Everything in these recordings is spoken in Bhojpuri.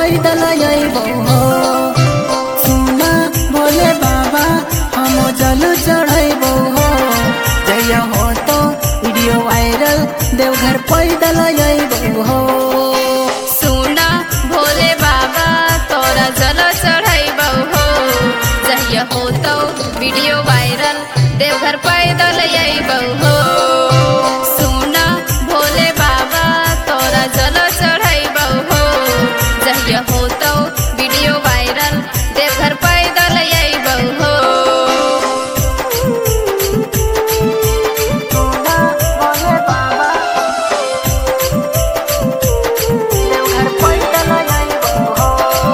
पैदल अइबो हो। सुना भोले बाबा हम जल चढ़ैबो हो। जय हो तो वीडियो वायरल देवघर पैदल अइबो हो। सुना भोले बाबा तोरा जल चढ़ैबो हो। जय हो तो वीडियो वायरल देवघर पैदल अइबो हो। सुना भोले बाबा तोरा जल चढ़ैबो हो। जय हो तो वीडियो वायरल देवघर पैदल अइबो हो। सुना भोले बाबा देवघर पैदल अइबो हो।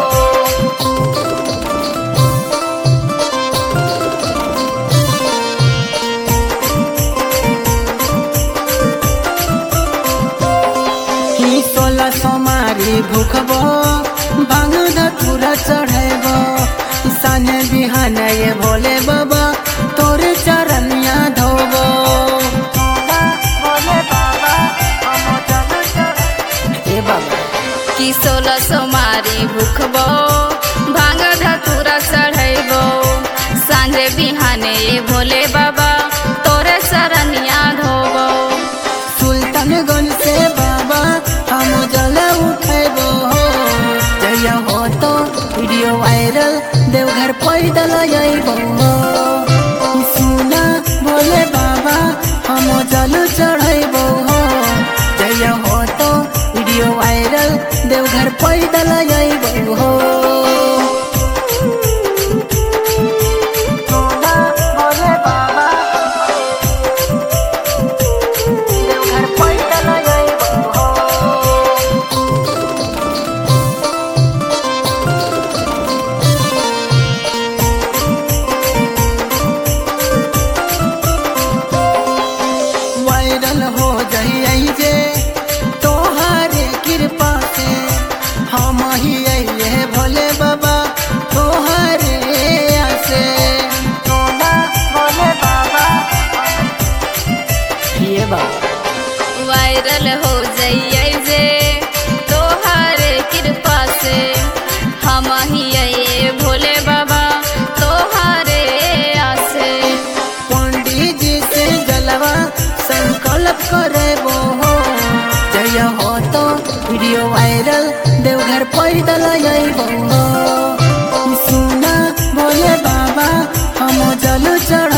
ही 16 सोमारी भूखबो भांग धतूरा चढ़ेबो। साने बिहान ये भोले बाबा तोरे चरनिया धोबो। भोले बाबा हम जल ए बाबा कि 16 सोमारी भूखबो भांग धतूरा चढ़ैबो। सांझे बिहाने ये भोले बाबा तोरे चरनिया धोबो। सुल्तानगंज से बाबा हम जल उठेबो हो। जय हो तो वीडियो वायरल देवघर पैदल अइबो हो। सुना भोले बाबा हम जल चढ़ैबो हो। जय हो तो वीडियो वायरल देवघर पैदल अइबो हो। सुना भोले बाबा देवघर पैदल अइबो हो। वायरल हो जाइए जे तोहारे कृपा से। हम ही अइले भोले बाबा तोहारे आसे। सोना भोले बाबा ये बाबा वायरल हो जाइए जे तोहारे कृपा से। हम ही ये भोले बाबा तोहारे आसे। पंडित जी से जलवा संकल्प करेबो हो। जय हो तो वीडियो वायरल देवघर पैदल अइबो हो। सुना भोले बाबा हम जल चढ़